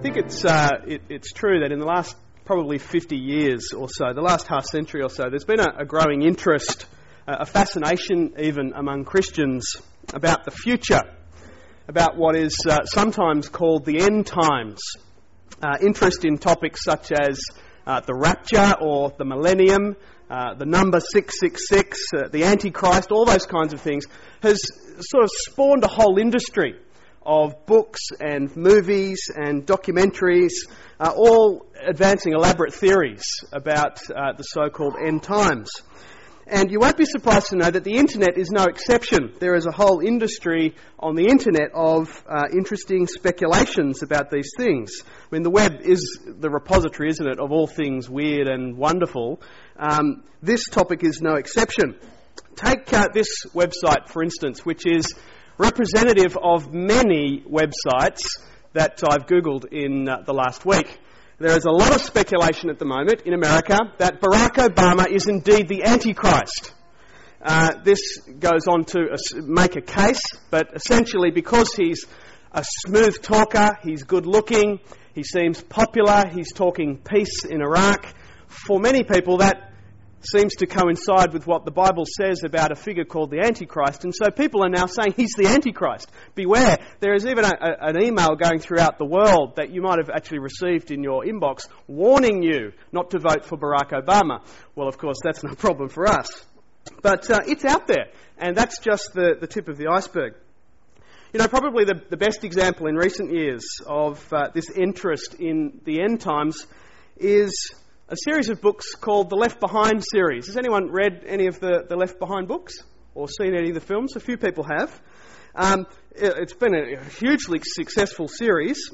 think it's true that in the last probably 50 years or so, the last half century or so, there's been a growing interest, a fascination even among Christians about the future, about what is sometimes called the end times. Interest in topics such as the rapture or the millennium, the number 666, the Antichrist, all those kinds of things, has sort of spawned a whole industry of books and movies and documentaries, all advancing elaborate theories about the so-called end times. And you won't be surprised to know that the internet is no exception. There is a whole industry on the internet of interesting speculations about these things. I mean, the web is the repository, isn't it, of all things weird and wonderful. This topic is no exception. Take this website, for instance, which is representative of many websites that I've Googled in the last week. There is a lot of speculation at the moment in America that Barack Obama is indeed the Antichrist. This goes on to make a case, but essentially because he's a smooth talker, he's good looking, he seems popular, he's talking peace in Iraq, for many people that seems to coincide with what the Bible says about a figure called the Antichrist. And so people are now saying he's the Antichrist. Beware. There is even an email going throughout the world that you might have actually received in your inbox warning you not to vote for Barack Obama. Well, of course, that's no problem for us. But it's out there. And that's just the tip of the iceberg. You know, probably the best example in recent years of this interest in the end times is a series of books called the Left Behind series. Has anyone read any of the Left Behind books or seen any of the films? A few people have. It's been a hugely successful series.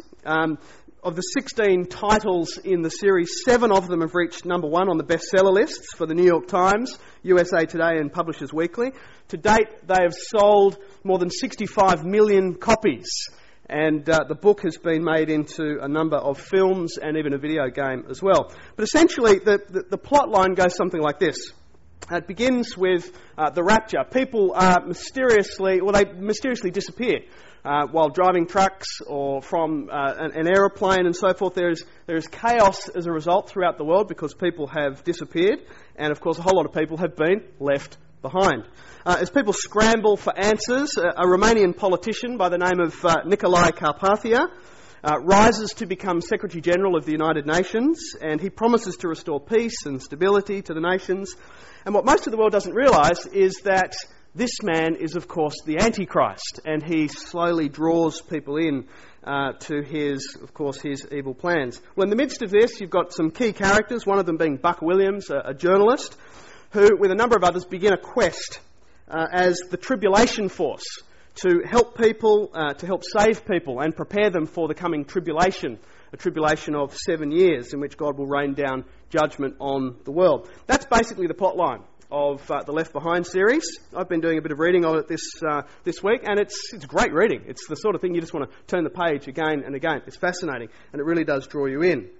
Of the 16 titles in the series, 7 of them have reached number 1 on the bestseller lists for the New York Times, USA Today and Publishers Weekly. To date, they have sold more than 65 million copies. And the book has been made into a number of films and even a video game as well. But essentially, the plot line goes something like this. It begins with the rapture. People mysteriously disappear while driving trucks or from an aeroplane and so forth. There is chaos as a result throughout the world because people have disappeared. And of course, a whole lot of people have been left behind. As people scramble for answers, a Romanian politician by the name of Nicolae Carpathia rises to become Secretary General of the United Nations, and he promises to restore peace and stability to the nations. And what most of the world doesn't realise is that this man is, of course, the Antichrist, and he slowly draws people in to his evil plans. Well, in the midst of this, you've got some key characters, one of them being Buck Williams, a journalist, who, with a number of others, begin a quest as the tribulation force to help people, to help save people and prepare them for the coming tribulation, a tribulation of 7 years in which God will rain down judgment on the world. That's basically the plot line of the Left Behind series. I've been doing a bit of reading on it this week, and it's great reading. It's the sort of thing you just want to turn the page again and again. It's fascinating, and it really does draw you in.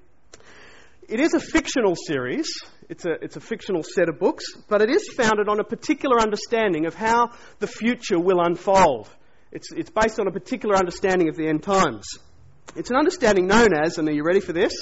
It is a fictional series. It's a fictional set of books, but it is founded on a particular understanding of how the future will unfold. It's based on a particular understanding of the end times. It's an understanding known as, and are you ready for this?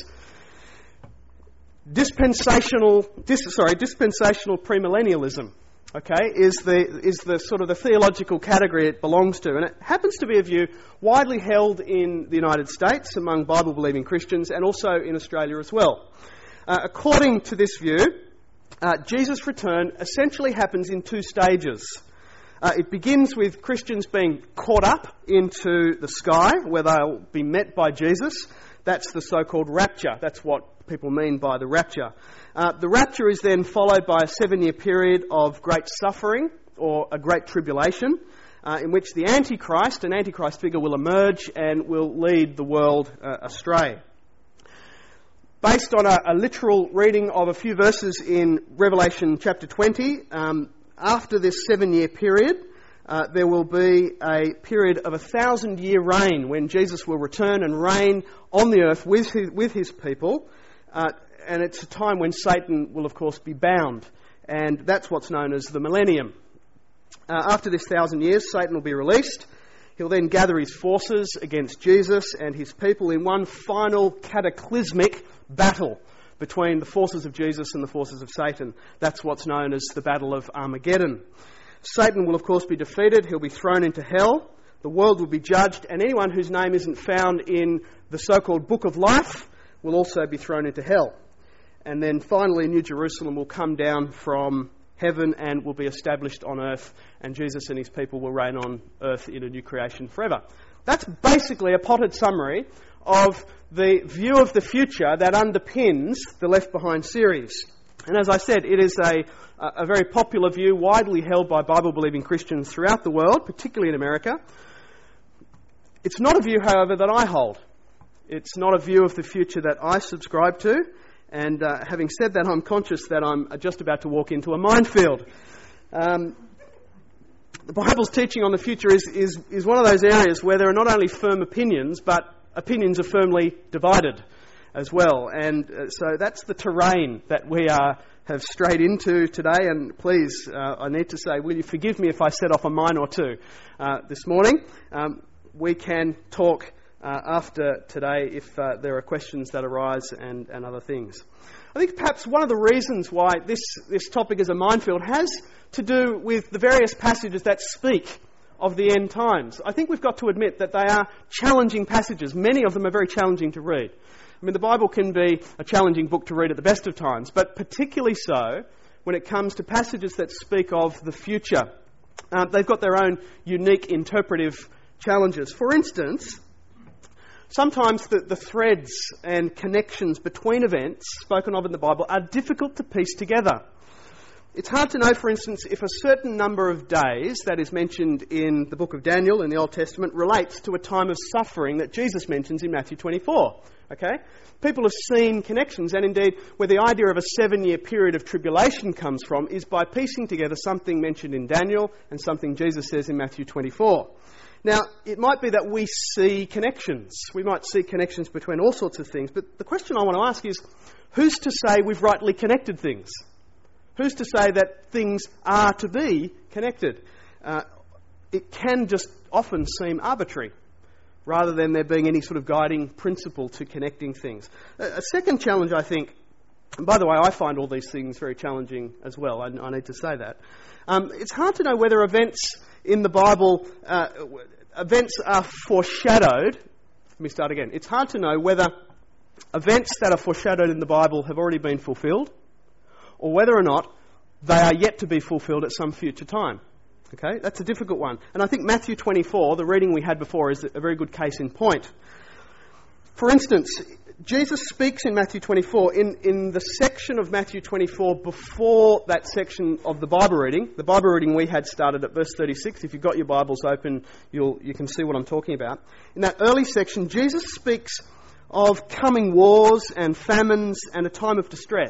Dispensational premillennialism. Okay, is the sort of the theological category it belongs to, and it happens to be a view widely held in the United States among Bible-believing Christians and also in Australia as well. According to this view, Jesus' return essentially happens in 2 stages. It begins with Christians being caught up into the sky, where they'll be met by Jesus. That's the so-called rapture. That's what people mean by the rapture. The rapture is then followed by a 7-year period of great suffering, or a great tribulation, in which an Antichrist figure, will emerge and will lead the world astray. Based on a literal reading of a few verses in Revelation chapter 20, after this 7-year period, there will be a period of 1,000-year reign when Jesus will return and reign on the earth with his people. And it's a time when Satan will, of course, be bound. And that's what's known as the millennium. After this 1,000 years, Satan will be released. He'll then gather his forces against Jesus and his people in one final cataclysmic battle between the forces of Jesus and the forces of Satan. That's what's known as the Battle of Armageddon. Satan will, of course, be defeated. He'll be thrown into hell. The world will be judged, and anyone whose name isn't found in the so-called Book of Life will also be thrown into hell. And then finally, New Jerusalem will come down from heaven and will be established on earth, and Jesus and his people will reign on earth in a new creation forever. That's basically a potted summary of the view of the future that underpins the Left Behind series. And as I said, it is a very popular view, widely held by Bible-believing Christians throughout the world, particularly in America. It's not a view, however, that I hold. It's not a view of the future that I subscribe to. And having said that, I'm conscious that I'm just about to walk into a minefield. The Bible's teaching on the future is one of those areas where there are not only firm opinions, but opinions are firmly divided as well. And so that's the terrain that we have strayed into today. And please, I need to say, will you forgive me if I set off a mine or two this morning? We can talk after today if there are questions that arise and other things. I think perhaps one of the reasons why this topic is a minefield has to do with the various passages that speak of the end times. I think we've got to admit that they are challenging passages. Many of them are very challenging to read. I mean, the Bible can be a challenging book to read at the best of times, but particularly so when it comes to passages that speak of the future. They've got their own unique interpretive challenges. For instance, sometimes the threads and connections between events spoken of in the Bible are difficult to piece together. It's hard to know, for instance, if a certain number of days that is mentioned in the book of Daniel in the Old Testament relates to a time of suffering that Jesus mentions in Matthew 24. Okay? People have seen connections, and indeed where the idea of a 7-year period of tribulation comes from is by piecing together something mentioned in Daniel and something Jesus says in Matthew 24. Now, it might be that we see connections. We might see connections between all sorts of things, but the question I want to ask is, who's to say we've rightly connected things? Who's to say that things are to be connected? It can just often seem arbitrary, rather than there being any sort of guiding principle to connecting things. A second challenge, I think, and by the way, I find all these things very challenging as well, I need to say that. It's hard to know whether events in the Bible, events are foreshadowed. Let me start again. It's hard to know whether events that are foreshadowed in the Bible have already been fulfilled, or whether or not they are yet to be fulfilled at some future time. Okay, that's a difficult one. And I think Matthew 24, the reading we had before, is a very good case in point. For instance, Jesus speaks in Matthew 24, in the section of Matthew 24 before that section of the Bible reading. The Bible reading we had started at verse 36. If you've got your Bibles open, you can see what I'm talking about. In that early section, Jesus speaks of coming wars and famines and a time of distress.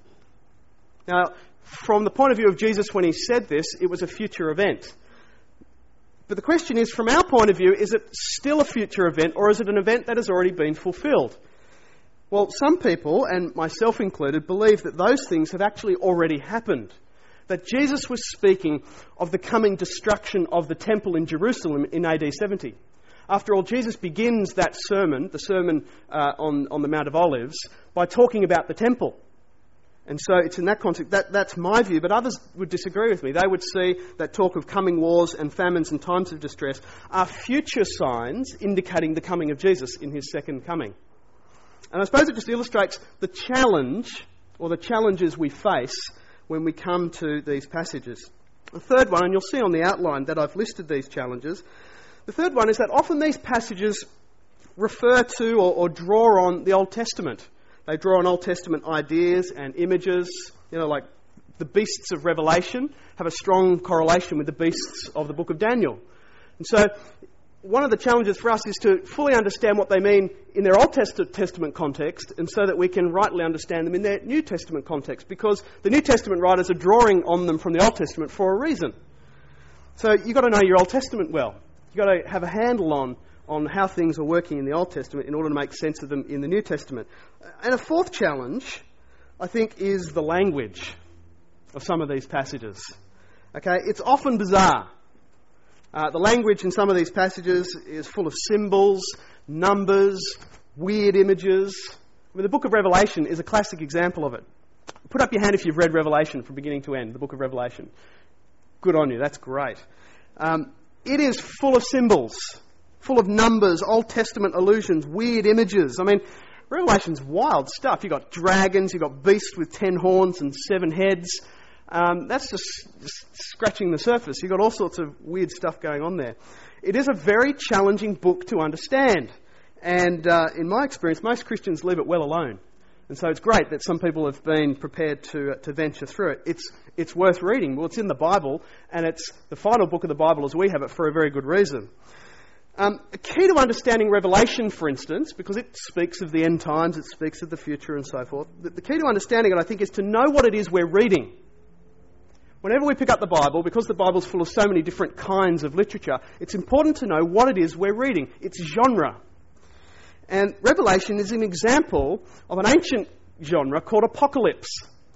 Now, from the point of view of Jesus when he said this, it was a future event. But the question is, from our point of view, is it still a future event, or is it an event that has already been fulfilled? Well, some people, and myself included, believe that those things have actually already happened. That Jesus was speaking of the coming destruction of the temple in Jerusalem in AD 70. After all, Jesus begins that sermon, the sermon on the Mount of Olives, by talking about the temple. And so it's in that context, that's my view, but others would disagree with me. They would see that talk of coming wars and famines and times of distress are future signs indicating the coming of Jesus in his second coming. And I suppose it just illustrates the challenge, or the challenges we face when we come to these passages. The third one, and you'll see on the outline that I've listed these challenges, the third one is that often these passages refer to or draw on the Old Testament. They draw on Old Testament ideas and images, like the beasts of Revelation have a strong correlation with the beasts of the book of Daniel. And so one of the challenges for us is to fully understand what they mean in their Old Testament context, and so that we can rightly understand them in their New Testament context, because the New Testament writers are drawing on them from the Old Testament for a reason. So you've got to know your Old Testament well. You've got to have a handle on how things are working in the Old Testament in order to make sense of them in the New Testament. And a fourth challenge, I think, is the language of some of these passages. Okay, it's often bizarre. The language in some of these passages is full of symbols, numbers, weird images. I mean, the book of Revelation is a classic example of it. Put up your hand if you've read Revelation from beginning to end, the book of Revelation. Good on you, that's great. It is full of symbols, full of numbers, Old Testament allusions, weird images. I mean, Revelation's wild stuff. You've got dragons, you've got beasts with 10 horns and 7 heads. That's just scratching the surface. You've got all sorts of weird stuff going on there. It is a very challenging book to understand. And in my experience, most Christians leave it well alone. And so it's great that some people have been prepared to venture through it. It's worth reading. Well, it's in the Bible, and it's the final book of the Bible as we have it for a very good reason. A key to understanding Revelation, for instance, because it speaks of the end times, it speaks of the future and so forth, the key to understanding it, I think, is to know what it is we're reading. Whenever we pick up the Bible, because the Bible's full of so many different kinds of literature, it's important to know what it is we're reading, its genre. And Revelation is an example of an ancient genre called apocalypse,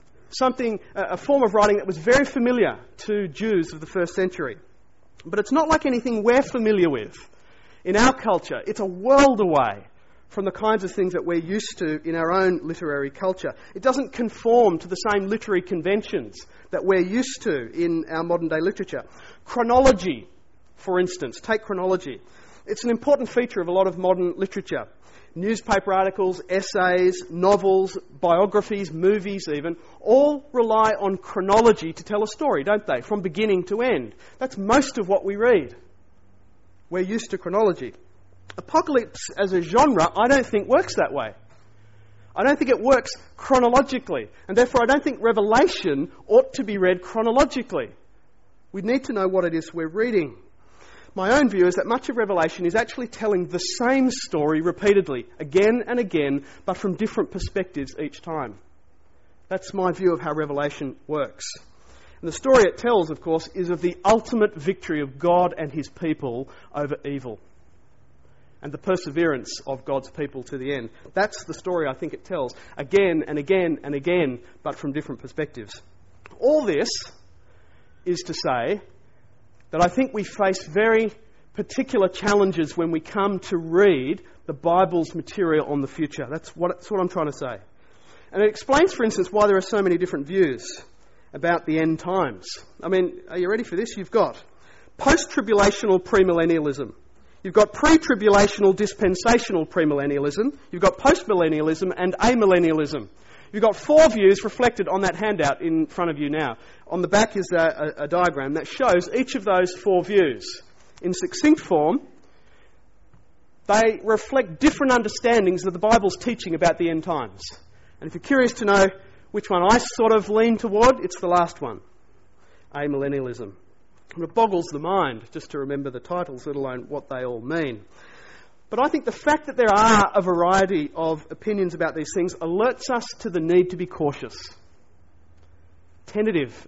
a form of writing that was very familiar to Jews of the first century. But it's not like anything we're familiar with. In our culture, it's a world away from the kinds of things that we're used to in our own literary culture. It doesn't conform to the same literary conventions that we're used to in our modern day literature. Chronology, for instance, take chronology. It's an important feature of a lot of modern literature. Newspaper articles, essays, novels, biographies, movies even, all rely on chronology to tell a story, don't they? From beginning to end. That's most of what we read. We're used to chronology. Apocalypse as a genre, I don't think works that way. I don't think it works chronologically. And therefore I don't think Revelation ought to be read chronologically. We need to know what it is we're reading. My own view is that much of Revelation is actually telling the same story repeatedly, again and again, but from different perspectives each time. That's my view of how Revelation works. And the story it tells, of course, is of the ultimate victory of God and his people over evil, and the perseverance of God's people to the end. That's the story I think it tells, again and again and again, but from different perspectives. All this is to say that I think we face very particular challenges when we come to read the Bible's material on the future. That's what I'm trying to say. And it explains, for instance, why there are so many different views about the end times. I mean, are you ready for this? You've got post-tribulational premillennialism. You've got pre-tribulational dispensational premillennialism. You've got postmillennialism and amillennialism. You've got 4 views reflected on that handout in front of you now. On the back is a diagram that shows each of those 4 views. In succinct form, they reflect different understandings of the Bible's teaching about the end times. And if you're curious to know which one I sort of lean toward, it's the last one, amillennialism. And it boggles the mind just to remember the titles, let alone what they all mean. But I think the fact that there are a variety of opinions about these things alerts us to the need to be cautious, tentative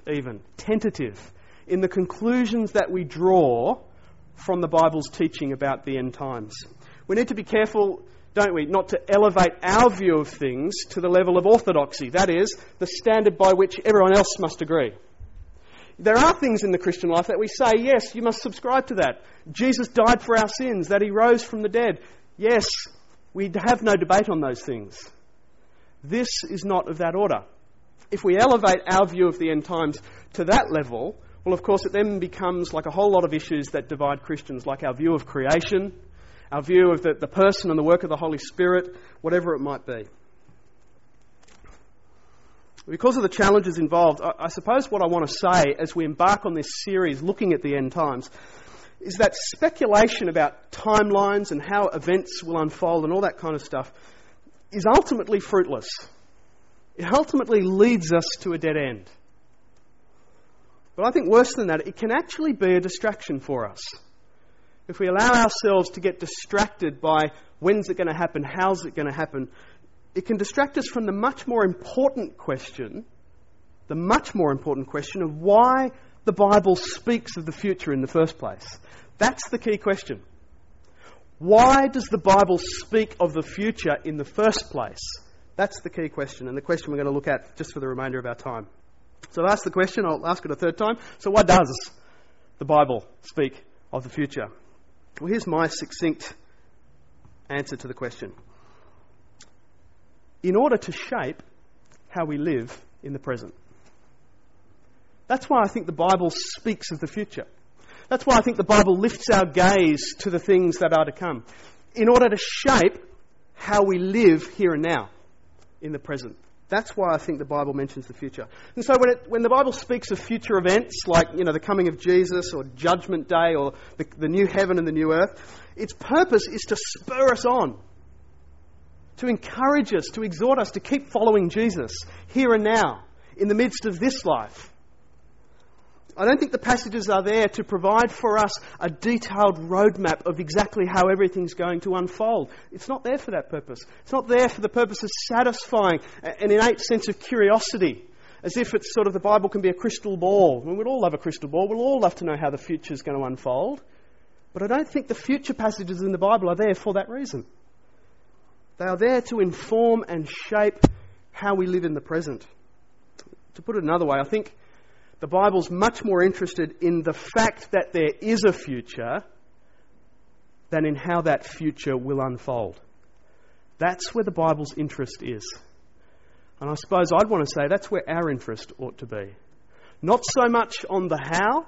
in the conclusions that we draw from the Bible's teaching about the end times. We need to be careful, don't we, not to elevate our view of things to the level of orthodoxy, that is, the standard by which everyone else must agree. There are things in the Christian life that we say, yes, you must subscribe to that. Jesus died for our sins, that he rose from the dead. Yes, we have no debate on those things. This is not of that order. If we elevate our view of the end times to that level, well, of course, it then becomes like a whole lot of issues that divide Christians, like our view of creation, our view of the person and the work of the Holy Spirit, whatever it might be. Because of the challenges involved, I suppose what I want to say as we embark on this series looking at the end times is that speculation about timelines and how events will unfold and all that kind of stuff is ultimately fruitless. It ultimately leads us to a dead end. But I think worse than that, it can actually be a distraction for us. If we allow ourselves to get distracted by when's it going to happen, how's it going to happen, it can distract us from the much more important question of why the Bible speaks of the future in the first place. That's the key question. Why does the Bible speak of the future in the first place? That's the key question, and the question we're going to look at just for the remainder of our time. So I've asked the question, I'll ask it a third time. So why does the Bible speak of the future? Well, here's my succinct answer to the question. In order to shape how we live in the present. That's why I think the Bible speaks of the future. That's why I think the Bible lifts our gaze to the things that are to come. In order to shape how we live here and now in the present. That's why I think the Bible mentions the future. And so when the Bible speaks of future events like, the coming of Jesus or Judgment Day or the new heaven and the new earth, its purpose is to spur us on, to encourage us, to exhort us to keep following Jesus here and now in the midst of this life. I don't think the passages are there to provide for us a detailed roadmap of exactly how everything's going to unfold. It's not there for that purpose. It's not there for the purpose of satisfying an innate sense of curiosity, as if it's sort of the Bible can be a crystal ball. I mean, we'd all love a crystal ball. We'd all love to know how the future's going to unfold. But I don't think the future passages in the Bible are there for that reason. They are there to inform and shape how we live in the present. To put it another way, I think the Bible's much more interested in the fact that there is a future than in how that future will unfold. That's where the Bible's interest is. And I suppose I'd want to say that's where our interest ought to be. Not so much on the how,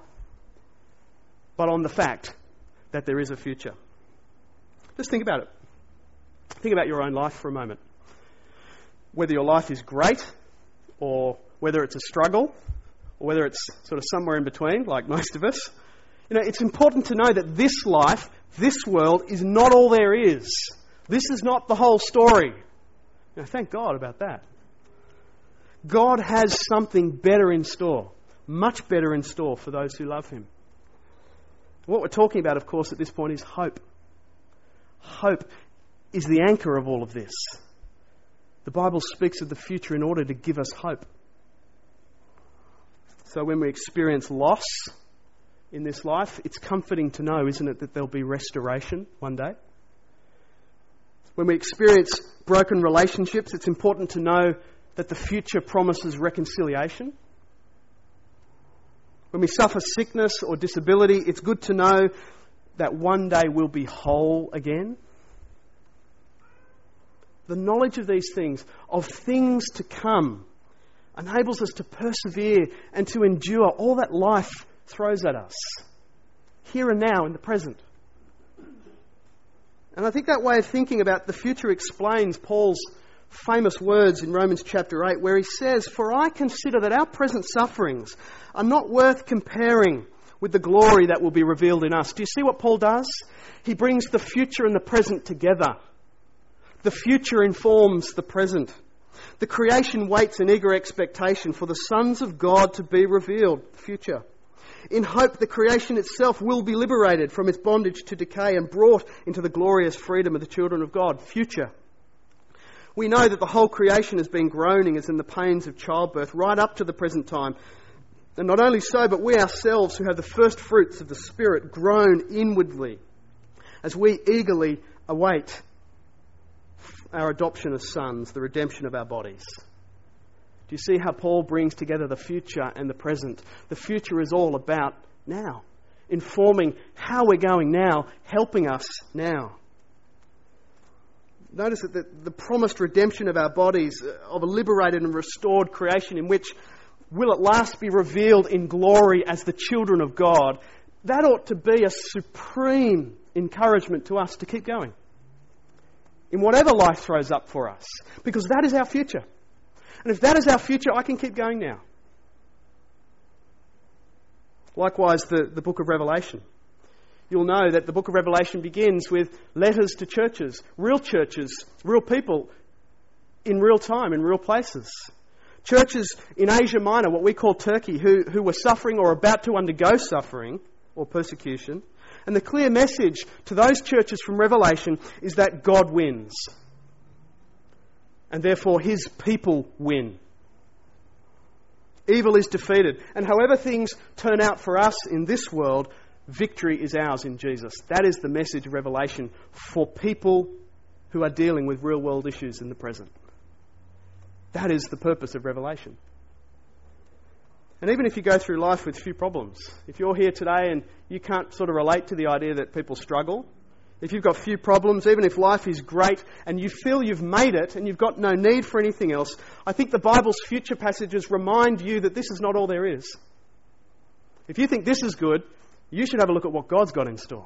but on the fact that there is a future. Just think about it. Think about your own life for a moment. Whether your life is great or whether it's a struggle, or whether it's sort of somewhere in between, like most of us. It's important to know that this life, this world, is not all there is. This is not the whole story. Thank God about that. God has something better in store, much better in store for those who love Him. What we're talking about, of course, at this point is hope. Hope is the anchor of all of this. The Bible speaks of the future in order to give us hope. So when we experience loss in this life, it's comforting to know, isn't it, that there'll be restoration one day? When we experience broken relationships, it's important to know that the future promises reconciliation. When we suffer sickness or disability, it's good to know that one day we'll be whole again. The knowledge of these things, of things to come, enables us to persevere and to endure all that life throws at us, here and now in the present. And I think that way of thinking about the future explains Paul's famous words in Romans chapter 8, where he says, "For I consider that our present sufferings are not worth comparing with the glory that will be revealed in us." Do you see what Paul does? He brings the future and the present together. The future informs the present. The creation waits in eager expectation for the sons of God to be revealed, future. In hope, the creation itself will be liberated from its bondage to decay and brought into the glorious freedom of the children of God, future. We know that the whole creation has been groaning as in the pains of childbirth right up to the present time. And not only so, but we ourselves who have the first fruits of the Spirit groan inwardly as we eagerly await our adoption as sons, the redemption of our bodies. Do you see how Paul brings together the future and the present? The future is all about now, informing how we're going now, helping us now. Notice that the promised redemption of our bodies, of a liberated and restored creation in which will at last be revealed in glory as the children of God, that ought to be a supreme encouragement to us to keep going in whatever life throws up for us, because that is our future. And if that is our future, I can keep going now. Likewise, the book of Revelation. You'll know that the book of Revelation begins with letters to churches, real people in real time, in real places. Churches in Asia Minor, what we call Turkey, who were suffering or about to undergo suffering or persecution. And the clear message to those churches from Revelation is that God wins. And therefore His people win. Evil is defeated. And however things turn out for us in this world, victory is ours in Jesus. That is the message of Revelation for people who are dealing with real world issues in the present. That is the purpose of Revelation. And even if you go through life with few problems, if you're here today and you can't sort of relate to the idea that people struggle, if you've got few problems, even if life is great and you feel you've made it and you've got no need for anything else, I think the Bible's future passages remind you that this is not all there is. If you think this is good, you should have a look at what God's got in store.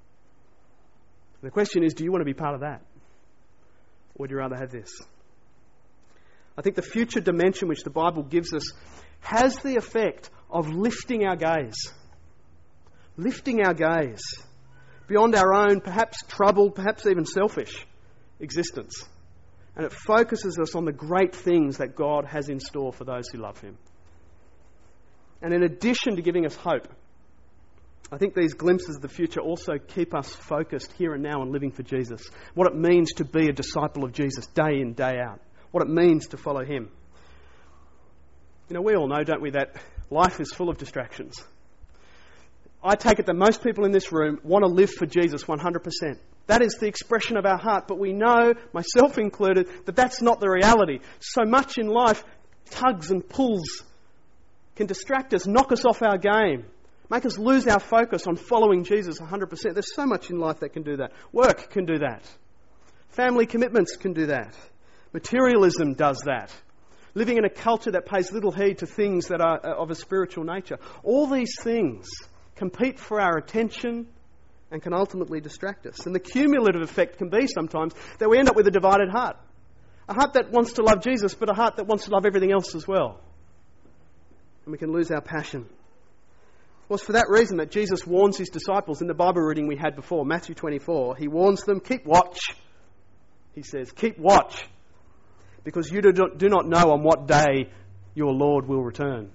The question is, do you want to be part of that? Or would you rather have this? I think the future dimension which the Bible gives us has the effect of lifting our gaze. Lifting our gaze beyond our own, perhaps troubled, perhaps even selfish existence. And it focuses us on the great things that God has in store for those who love Him. And in addition to giving us hope, I think these glimpses of the future also keep us focused here and now on living for Jesus. What it means to be a disciple of Jesus day in, day out. What it means to follow Him. You know, we all know, don't we, that life is full of distractions. I take it that most people in this room want to live for Jesus 100%. That is the expression of our heart, but we know, myself included, that that's not the reality. So much in life tugs and pulls can distract us, knock us off our game, make us lose our focus on following Jesus 100%. There's so much in life that can do that. Work can do that. Family commitments can do that. Materialism does that. Living in a culture that pays little heed to things that are of a spiritual nature. All these things compete for our attention and can ultimately distract us. And the cumulative effect can be sometimes that we end up with a divided heart. A heart that wants to love Jesus, but a heart that wants to love everything else as well. And we can lose our passion. Well, it's for that reason that Jesus warns His disciples in the Bible reading we had before, Matthew 24. He warns them, keep watch. He says, keep watch, because you do not know on what day your Lord will return.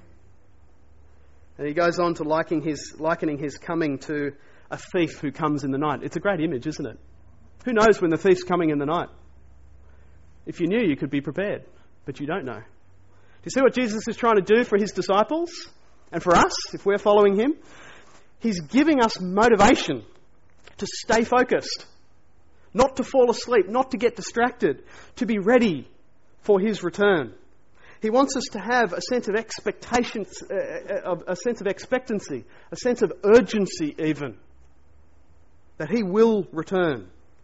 And He goes on to likening his coming to a thief who comes in the night. It's a great image, isn't it? Who knows when the thief's coming in the night? If you knew, you could be prepared, but you don't know. Do you see what Jesus is trying to do for His disciples and for us, if we're following Him? He's giving us motivation to stay focused, not to fall asleep, not to get distracted, to be ready for His return. He wants us to have a sense of expectation, a sense of expectancy, a sense of urgency even, that He will return.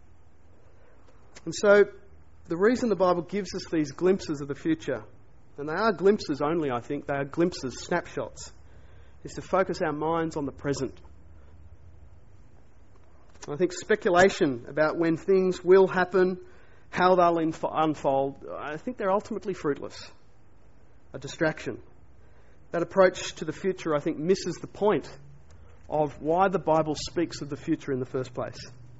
And so, the reason the Bible gives us these glimpses of the future, and they are glimpses only, I think, they are glimpses, snapshots, is to focus our minds on the present. I think speculation about when things will happen, how they'll unfold, I think they're ultimately fruitless. A distraction. That approach to the future, I think, misses the point of why the Bible speaks of the future in the first place.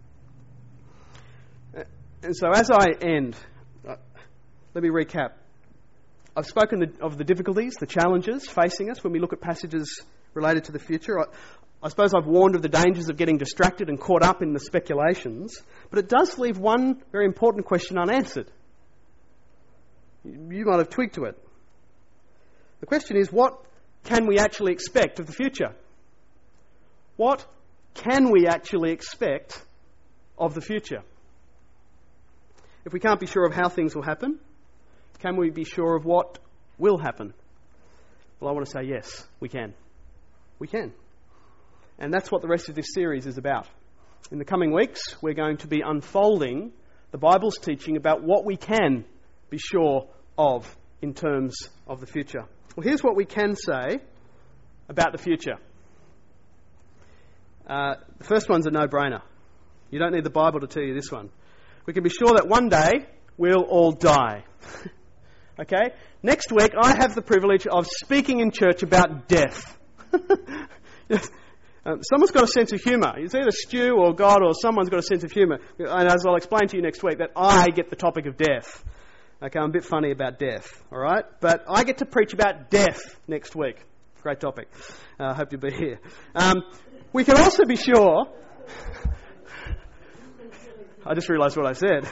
And so as I end, let me recap. I've spoken of the difficulties, the challenges facing us when we look at passages related to the future. I suppose I've warned of the dangers of getting distracted and caught up in the speculations, but it does leave one very important question unanswered. You might have twigged to it. The question is, what can we actually expect of the future? What can we actually expect of the future? If we can't be sure of how things will happen, can we be sure of what will happen? Well, I want to say yes, we can. We can. And that's what the rest of this series is about. In the coming weeks, we're going to be unfolding the Bible's teaching about what we can be sure of in terms of the future. Well, here's what we can say about the future. The first one's a no-brainer. You don't need the Bible to tell you this one. We can be sure that one day we'll all die. Okay? Next week, I have the privilege of speaking in church about death. Someone's got a sense of humour. It's either Stu or God or someone's got a sense of humour. And as I'll explain to you next week, that I get the topic of death. Okay, I'm a bit funny about death, all right? But I get to preach about death next week. Great topic. I hope you'll be here. We can also be sure... I just realised what I said.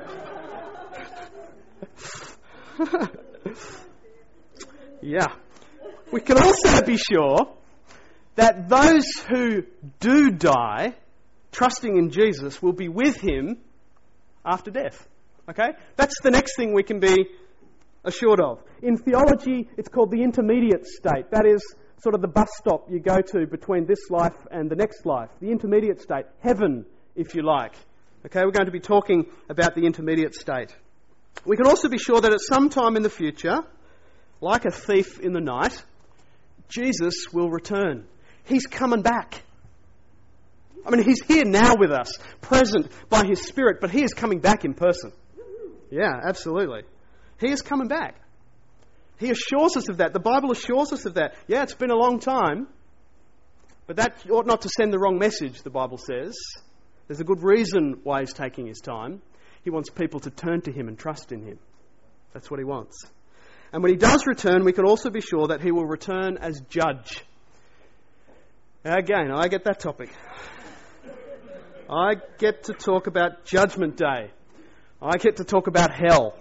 Yeah. We can also be sure that those who do die, trusting in Jesus, will be with Him after death. Okay? That's the next thing we can be assured of. In theology, it's called the intermediate state. That is sort of the bus stop you go to between this life and the next life. The intermediate state, heaven, if you like. Okay, we're going to be talking about the intermediate state. We can also be sure that at some time in the future, like a thief in the night, Jesus will return. He's coming back. I mean, He's here now with us, present by His Spirit, but He is coming back in person. Yeah, absolutely. He is coming back. He assures us of that. The Bible assures us of that. Yeah, it's been a long time, but that ought not to send the wrong message, the Bible says. There's a good reason why He's taking His time. He wants people to turn to Him and trust in Him. That's what He wants. And when He does return, we can also be sure that He will return as judge. Again, I get that topic. I get to talk about Judgment Day. I get to talk about hell.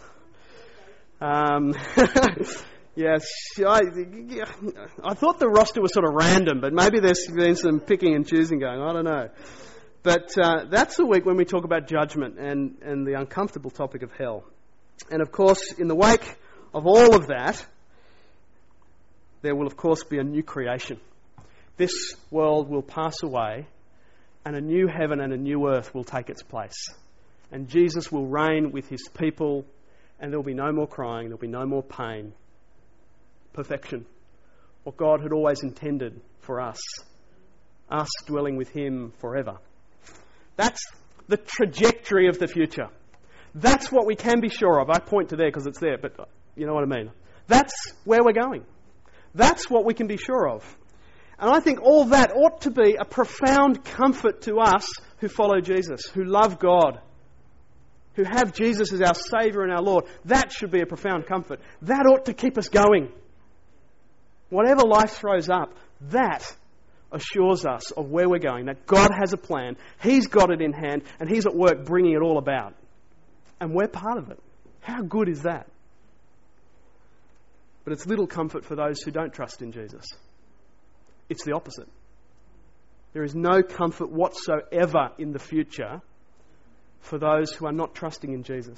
Yes, I thought the roster was sort of random, but maybe there's been some picking and choosing going. I don't know. But that's the week when we talk about judgment and the uncomfortable topic of hell. And of course, in the wake of all of that, there will of course be a new creation. This world will pass away, and a new heaven and a new earth will take its place. And Jesus will reign with His people, and there will be no more crying, there will be no more pain. Perfection. What God had always intended for us dwelling with Him forever. That's the trajectory of the future. That's what we can be sure of. I point to there because it's there, but you know what I mean. That's where we're going. That's what we can be sure of. And I think all that ought to be a profound comfort to us who follow Jesus, who love God, who have Jesus as our Saviour and our Lord. That should be a profound comfort. That ought to keep us going. Whatever life throws up, that assures us of where we're going, that God has a plan, He's got it in hand, and He's at work bringing it all about. And we're part of it. How good is that? But it's little comfort for those who don't trust in Jesus. It's the opposite. There is no comfort whatsoever in the future for those who are not trusting in Jesus.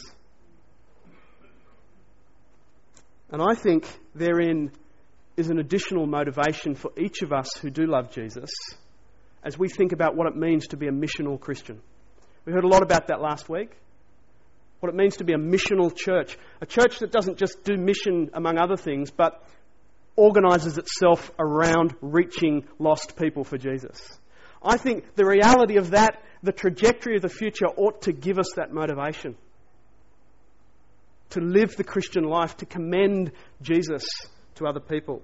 And I think therein is an additional motivation for each of us who do love Jesus as we think about what it means to be a missional Christian. We heard a lot about that last week. What it means to be a missional church. A church that doesn't just do mission among other things, but organises itself around reaching lost people for Jesus. I think the reality of that, the trajectory of the future, ought to give us that motivation. To live the Christian life, to commend Jesus to other people.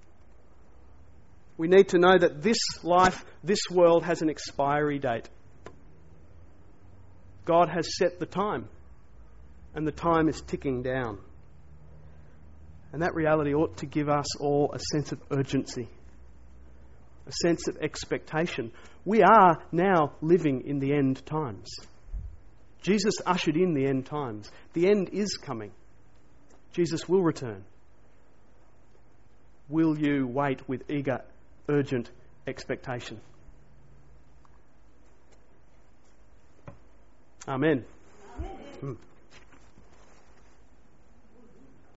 We need to know that this life, this world has an expiry date. God has set the time, and the time is ticking down. And that reality ought to give us all a sense of urgency, a sense of expectation. We are now living in the end times. Jesus ushered in the end times. The end is coming. Jesus will return. Will you wait with eager, urgent expectation? Amen. Amen.